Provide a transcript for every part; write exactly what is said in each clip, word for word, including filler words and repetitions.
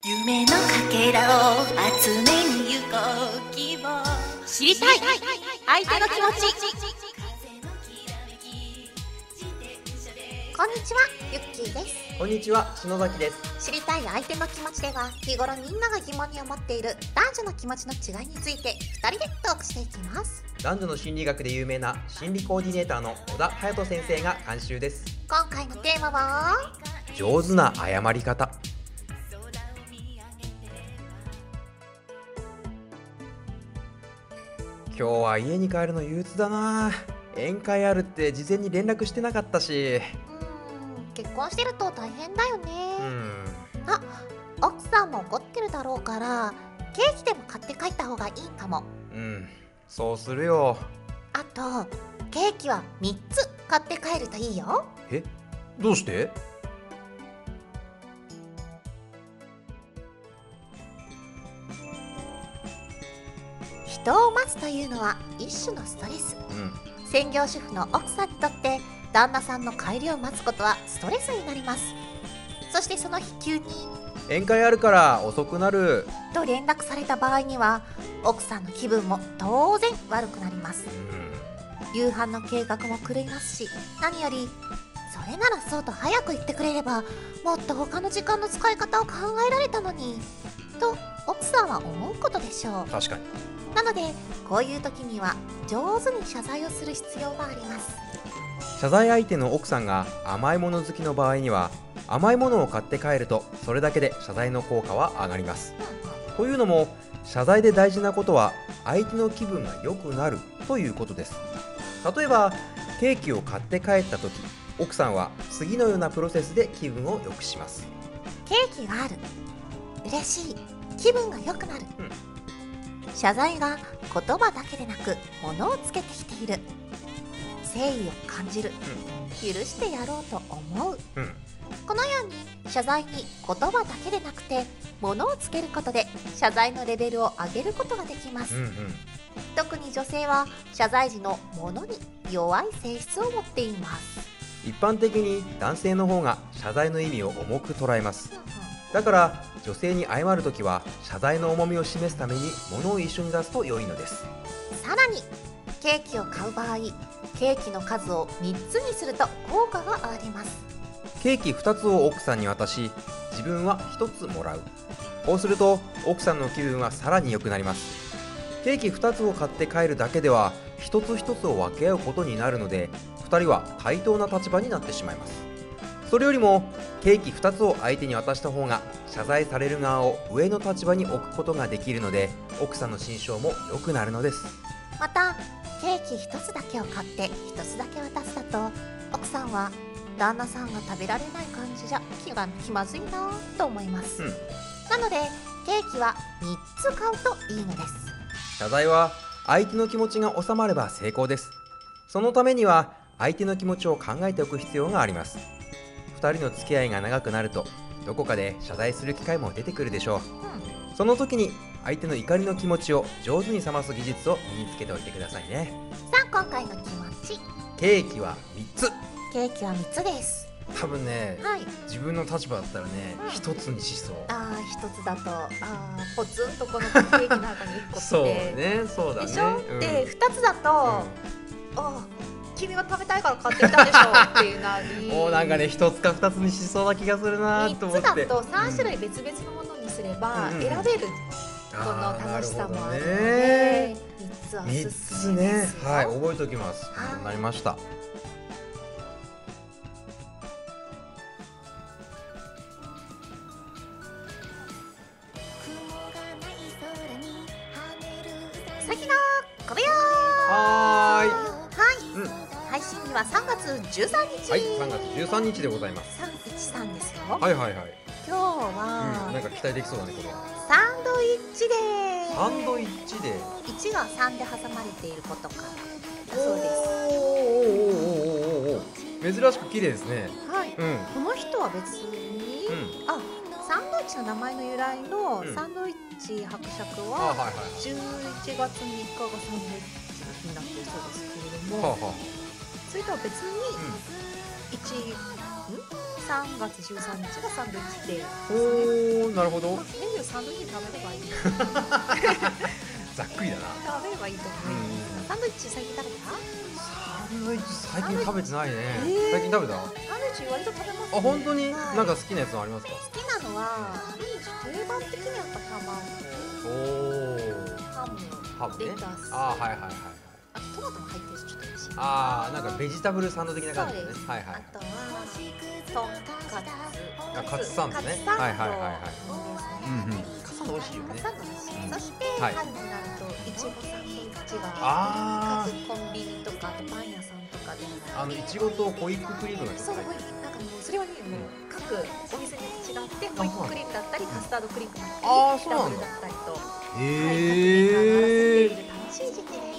夢のかけらを集めに行こう希望知りたい相手の気持ち。 こんにちは、ゆっきーです。 こんにちは、篠崎です。 知りたい相手の気持ちでは、日頃みんなが疑問に思っている男女の気持ちの違いについてふたりでトークしていきます。 男女の心理学で有名な心理コーディネーターの小田隼人先生が監修です。 今回のテーマは上手な謝り方。今日は家に帰るの憂鬱だな。宴会あるって事前に連絡してなかったし。 うーん結婚してると大変だよね。 うんあ、奥さんも怒ってるだろうからケーキでも買って帰った方がいいかも。 うんそうするよ。 あとケーキはみっつ買って帰るといいよ。 え、どうして？ 人を待つというのは一種のストレス。 うん専業主婦の奥さんにとって旦那さんの帰りを待つことはストレスになります。そしてその日急に宴会あるから遅くなると連絡された場合には奥さんの気分も当然悪くなります。 うん夕飯の計画も狂いますし、何よりそれならそうと早く言ってくれればもっと他の時間の使い方を考えられたのにと奥さんは思うことでしょう。 確かに。 なのでこういう時には上手に謝罪をする必要があります。 謝罪相手の奥さんが甘いもの好きの場合には、甘いものを買って帰るとそれだけで謝罪の効果は上がります。というのも、謝罪で大事なことは相手の気分が良くなるということです。例えばケーキを買って帰った時、奥さんは次のようなプロセスで気分を良くします。 ケーキがある、嬉しい、気分が良くなる、 うん謝罪が言葉だけでなく物をつけてきている、誠意を感じる、許してやろうと思う、 うんこのように謝罪に言葉だけでなくて物をつけることで謝罪のレベルを上げることができます。 うんうん特に女性は謝罪時の物に弱い性質を持っています。 一般的に男性の方が謝罪の意味を重く捉えます。だから女性に謝るときは謝罪の重みを示すために物を一緒に出すと良いのです。 さらにケーキを買う場合、ケーキの数をみっつにすると効果が上がります。 ケーキふたつを奥さんに渡し、自分はひとつもらう。こうすると奥さんの気分はさらに良くなります。ケーキふたつを買って帰るだけでは一つ一つを分け合うことになるので、ふたりは対等な立場になってしまいます。それよりもケーキふたつを相手に渡した方が謝罪される側を上の立場に置くことができるので、奥さんの心象も良くなるのです。 またケーキひとつだけを買ってひとつだけ渡すだと、奥さんは旦那さんが食べられない感じじゃ気が気まずいなと思います、 うん、 なのでケーキはみっつ買うといいのです。 謝罪は相手の気持ちが収まれば成功です。そのためには相手の気持ちを考えておく必要があります。ふたりの付き合いが長くなるとどこかで謝罪する機会も出てくるでしょう、 うん、 その時に相手の怒りの気持ちを上手に冷ます技術を身につけておいてくださいね。 さあ今回の気持ち、 ケーキはみっつ。 ケーキはみっつです。 多分ね、 はい、 自分の立場だったらね、 うんひとつにしそう。 あーひとつだとあーポツンとこのケーキの中にいっこってそうね、そうだね。 でしょ、 うんでふたつだと、 うんあー君は食べたいから買ってきたでしょっていうなりもうなんかね、ひとつかふたつにしそうな気がするなみっと思って。 つだとさん種類別々のものにすればうん選べる、 あーこの楽しさもあるのなるほどでね。 みっつはおみっすつすめでねす、よ。 はい、覚えておきます。 はいなりました。 さきのこべよはーい。 はい、 うん、 配信日はさんがつじゅうさんにち、 はい、さんがつじゅうさんにちでございます。 さんいちさんですよ、 はいはいはい。 今日は、 うん、なんか期待できそうだね、これは。 サンドイッチでサンドイッチで。 いちがさんで挟まれていることからだそうです。 おーおーおーおーおーおー珍しく綺麗ですね。 はい、 うん。 この人は別に、 うん。 あ、サンドイッチの名前の由来のうんサンドイッチ伯爵はあ、はいはいじゅういちがつみっかがサンドイッチの日になっているそうですけれども、 はい。はあはあ。 それとは別にいち、んさんがつじゅうさんにちがサンドイッチデーですね。 おー、なるほど。 メニューサンドイッチ食べればいいざっくりだな。 食べればいいと思います。サンドイッチ最近食べた？ サンドイッチ最近食べてないね。 えー最近食べた？あ、 サンドイッチ割と食べますね。 本当に？ はいなんか好きなやつありますか？ 好きなのは定番的にやっぱ卵、 おー、 ハム、 ハムねレタス、 あー、はいはいはいはい。 あとトマトも入ってるしちょっと美味しいな。 あー、なんかベジタブルサンド的な感じだねそうです。 はいはい。 あとはとんかつ、 あ、カツサンドね。 カツサンドはいはいはいはい。 いいですね。 うんうん。カツサンド美味しいよねカツ。サンド美味しい。 うんそしてはい春になるといちごサンドイッチがあ各コンビニとかあとパン屋さんとかでもー、あのいちごとホイップクリームがちそう、 ょっと入ってる。 なんかもうそれはね、もう各お店によって違ってホイップクリームだったりカスタードクリームだったりあー、そうなんだダブルだったりと、はい、各メへー。 ーカーが合わせている楽しい時期です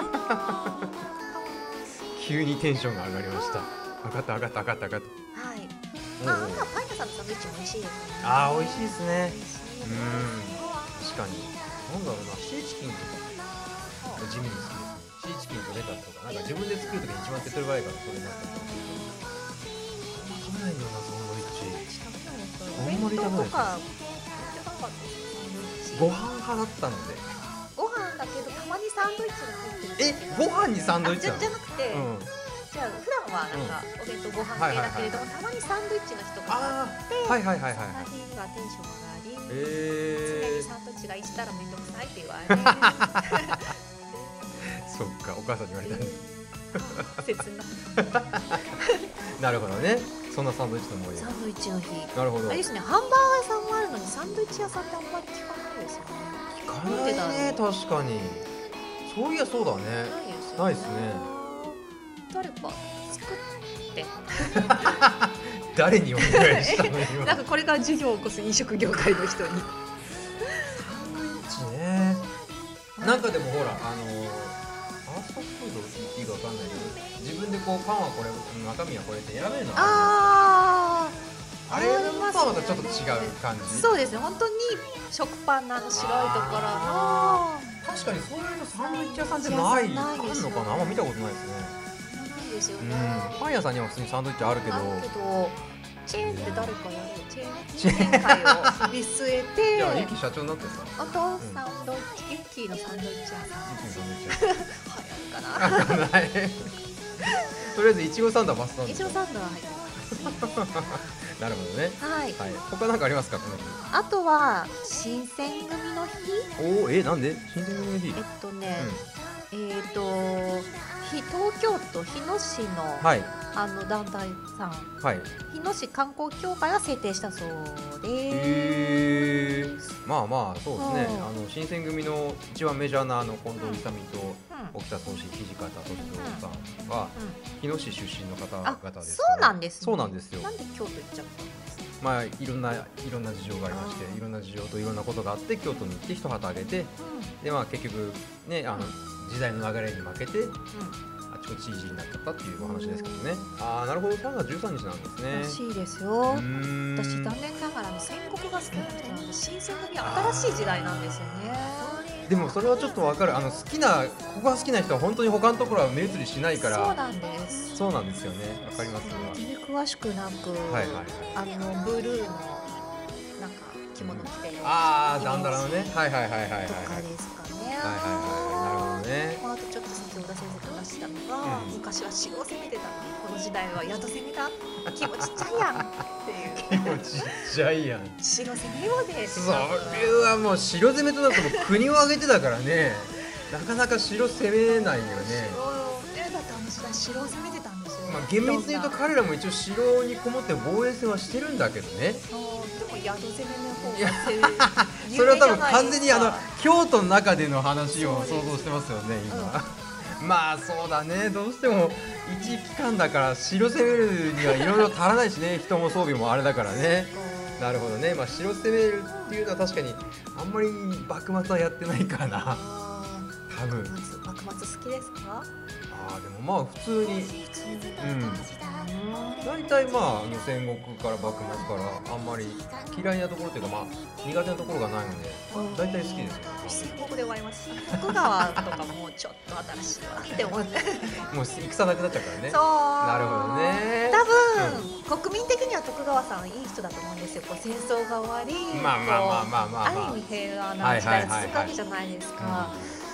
急にテンションが上がりました。上がった上がった上がった上がっはい。 た。 まあ、あおうおうとはパン屋さんのサンドイッチも美味しいですね。 あー、美味しいですね。 美味しいうん、確かに。なんだろうな、シーチキンとか地味に好きですね。シーチキンとレタスとか、なんか自分で作るときに一番手っ取り早いからそれになったりとか。食べないんだよな、サンドイッチ。あんまり食べないですお弁当とかやってなかったですか？ ご飯派だったので。 ご飯だけどたまにサンドイッチが入ってる。 え、ご飯にサンドイッチなの？ あじゃじゃなくて、 うん。 じゃあ普段はなんかお弁当ご飯系だけれども、たまにサンドイッチの日とかがああって、 ー、はいはいはいはいそのはい。 日はテンション上がり、常えにサンドイッチが一したらめんどくさいって言われー、そっか、お母さんに言われたんです。 切ななるほどね。そんなサンドイッチの思い出サ。ンドイッチの日。 なるほど。 あれですね、ハンバーガー屋さんもあるのにサンドイッチ屋さんってあんまり聞かないですよね。 聞かないね、確かに。そういやそうだね。 ないですよね。 ないですね。 誰か作って誰にお願いしたの今。 なんかこれから授業を起こす飲食業界の人に。 サンドイッチね。なんかでもほら、あのー、ファーストフードいいかわかんないけど、自分でこうパンはこれ、中身はこれって選べるのあある。あれのとはまたちょっと違う感あ、 じ。 そうですね。本当に食パンのあの白いところの。 確かにそういうとサンドイッチ屋さんってないないですよねあんのかな。あんま見たことないですね。 ないですようんね。。 パン屋さんには普通にサンドイッチあるけど。 あるけど、チェーンって誰かやるチェーンチェーン界を見据えて。 じゃあユキ社長になってさ。 お父さんドイッチ、ユッキーのサンドイッチ屋さんユキのサンドイッチ屋流行るかな。 さん。ないとりあえずいちごサンドはバスタード。 一応サンドは入ってます。 なるほどね。 はい。 はい。他なんかありますかこの日。 あとは新選組の日。 おお、え、なんで？新選組の日。 えっとね、えっとひ東京都日野市の、 はいあの団体さん、 はい。 日野市観光協会が制定したそうです。 へえ。まあまあそうですね。 うんあの新選組の一番メジャーなあの近藤勇とうん沖田総司、土方歳三さんはうん日野市出身の方々 あ、 ですそから。 うなんですね。 そうなんですよ。 なんで京都行っちゃったんですか。 まあいろんないろんな事情がありまして、いろんな事情といろんなことがあって京都に行って一旗あげて、でまあ結局ねあの時代の流れに負けてうん、うん。 あちこち知事になっちゃったっていうお話ですけどね。ああなるほど、さんがつじゅうさんにちなんですね。 らしいですよ。 うーん私残念ながらあの戦国が好きな人なので新選組は新しい時代なんですよね。 でもそれはちょっとわかる。あの好きなここが好きな人は本当に他のところは目移りしないから。 そうなんです。 そうなんですよね。わかります全然詳しくなく、 はいはいあのブルーのなんか着物着てるああダンダラのね。はいはいはいはいはいはいとかですかね。 はいはいはいなるほどね。 まあ、あとちょっと先ほど先生と話したのが、 うん昔は城を攻めてたのにこの時代は宿攻めだ気もちっちゃいやんっていう気持ちっちゃいやん。 城攻めようですそれはもう城攻めとなるともう国を挙げてだからね。なかなか城攻めないよね。 城をねだってあの時代城を攻めてたんですよ。 まあ厳密に言うといろんな彼らも一応城にこもって防衛戦はしてるんだけどね。 そうでも宿攻めの方いやがそれは多分完全にあの有名じゃないですか京都の中での話をそうです想像してますよね今。まあそうだね、どうしても一期間だから城攻めるにはいろいろ足らないしね、人も装備もあれだからね。 うんなるほどね、まあ城攻めるっていうのは確かにあんまり幕末はやってないかな。 あ多分幕末幕末好きですか？ ああでもまあ普通に普通にうん大体まああの戦国から幕末からあんまり嫌いなところというかまあ苦手なところがないので大体好きですよね。 戦国で終わります。徳川とかもちょっと新しいわって思ってもう戦なくなっちゃうからね。 そうなるほどね。 多分、うん、国民的には徳川さんいい人だと思うんですよ。こう戦争が終わりまあまあまあまあまあ、まあ、 ある意味平和な時代が続くわけじゃないですか。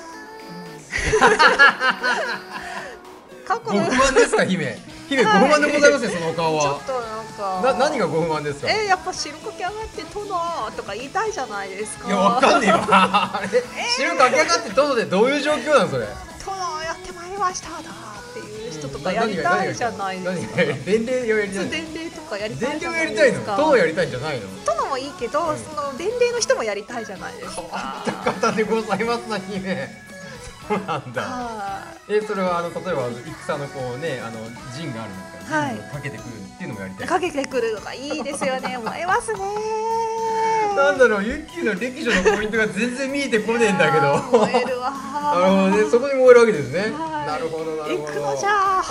ご不満ですか姫姫、はい、ご不満でございますねそのお顔は。 ちょっとなんかな何がご不満ですか？ えー、やっぱ汁かけ上がって殿とか言いたいじゃないですか。 いやわかんねえわあれ、えー、汁かけ上がって殿でどういう状況なのそれ。 殿やってまいりましただっていう人とかやりたいじゃないですか。 伝令やりたい。 伝令とかやりたいじゃないですか。 伝令やりたいの？殿やりたいんじゃないの？ 殿もいいけど、うん、その伝令の人もやりたいじゃないですか。 変わった方でございますな姫。そうなんだ。えそれはあの例えば戦のこうねあの陣があるのか、はい、陣をかけてくるっていうのもやりたい。 かけてくるのがいいですよね。思いますね。 なんだろうユッキーの歴女のポイントが全然見えてこねえんだけど。 燃えるわ。 なるほどね、そこに燃えるわけですね。なるほどなるほど。 行くのじゃ。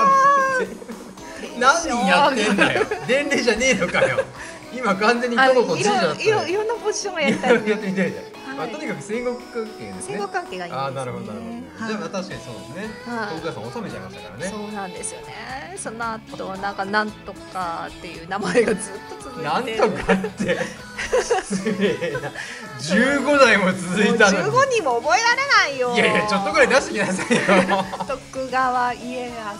何やってんだよ。伝令じゃねえのかよ。今完全に殿とじいじゃった。 いろいろんなポジションをやりたい。 やってみたいじゃん。まあ、とにかく戦国関係ですね。 戦国関係がいいですね。 ああなるほどなるほど。じゃあ確かにそうですね。徳川さん収めちゃいましたからね。 そうなんですよね。その後なんかなんとかっていう名前がずっと続いて。 なんとかって失礼な。じゅうごだいも続いたのに。 じゅうごにんも覚えられないよ。 いやいやちょっとぐらい出してきなさいよ。 徳川家康。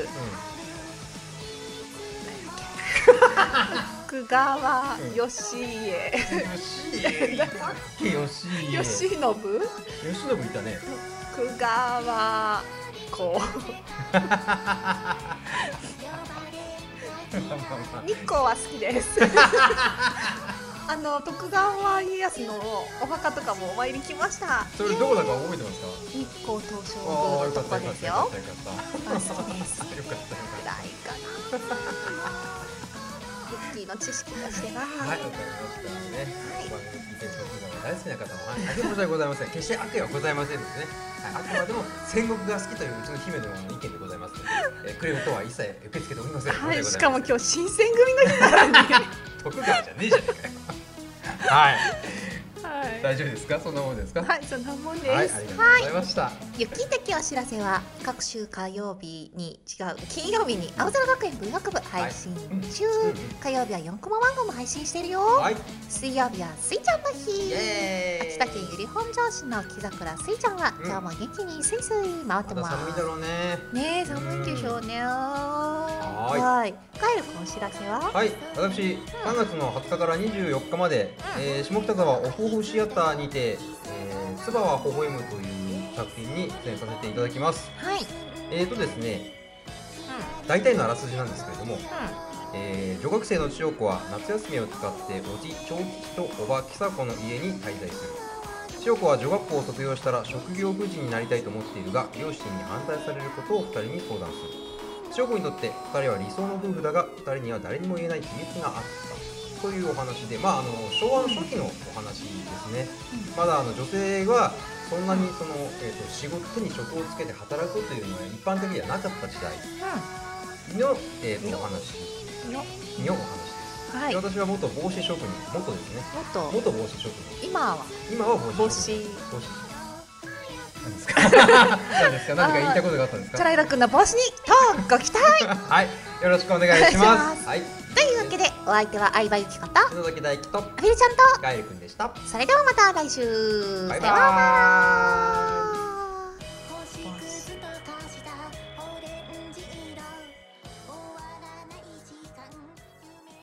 徳川義家。 義家。義家。 義信。義信いたね。 徳川子。日光は好きです。あの徳川家康のお墓とかもお参り来ました。 それどこだか覚えてますか？ 日光東照宮のとこですよ。好きです。 よかったよかった。 ぐらいかな。ユッキーの知識としては。 はい、わかりましたね。番組聞いてる徳川大好きな方もあけ申し訳ございません。決して悪意はございませんのでね。あくまでも戦国が好きといううちの姫の意見でございますので、えー、クレームとは一切受け付けておりません。 はい、しかも今日新選組の日なのに徳川じゃねえじゃねえかよ。はい。はい、大丈夫ですか？そんなもんですか？ はい、そんなもんです。 はい、ありがとうございました。はい、 ゆき的お知らせは各週火曜日に違う金曜日に青空学園文学部配信中、はいうん、火曜日はよんコマ漫画も配信してるよ。はい、水曜日はスイちゃんの日。秋田県由利本荘市の木桜スイちゃんは、うん、今日も元気にスイスイ回ってます。 寒いだろうね。 ねえ寒いでしょうね。はい。カエル君お知らせは？ はい、私さんがつのはつかからにじゅうよっかまで、うんえー、下北沢オフオフシアターにて「つばはほほえむ」という作品に出演させていただきます。はい。えーとですね、うん、大体のあらすじなんですけれども、うんえー、女学生の千代子は夏休みを使っておじ長吉とおば久子の家に滞在する。千代子は女学校を卒業したら職業婦人になりたいと思っているが、両親に反対されることをふたりに相談する。千代子にとってふたりは理想の夫婦だが、ふたりには誰にも言えない秘密があったというお話で、まあ、あの昭和の初期のお話ですね。うん、まだあの女性はそんなにその、えー、と仕事手に職をつけて働くというのは一般的ではなかった時代の、えー、とお話のお話です。はい、私は元帽子職人、元ですね。元元帽子職人。 今は今は帽子帽子。 帽子何ですか？何ですか？何か言いたいことがあったんですか？ チャライラ君の帽子にとご期待。 はい、よろしくお願いします。はい。 というわけでお相手は相葉ゆきこと篠崎大輝とアフィルちゃんとガエル君でした。 それではまた来週。 バイバーイ。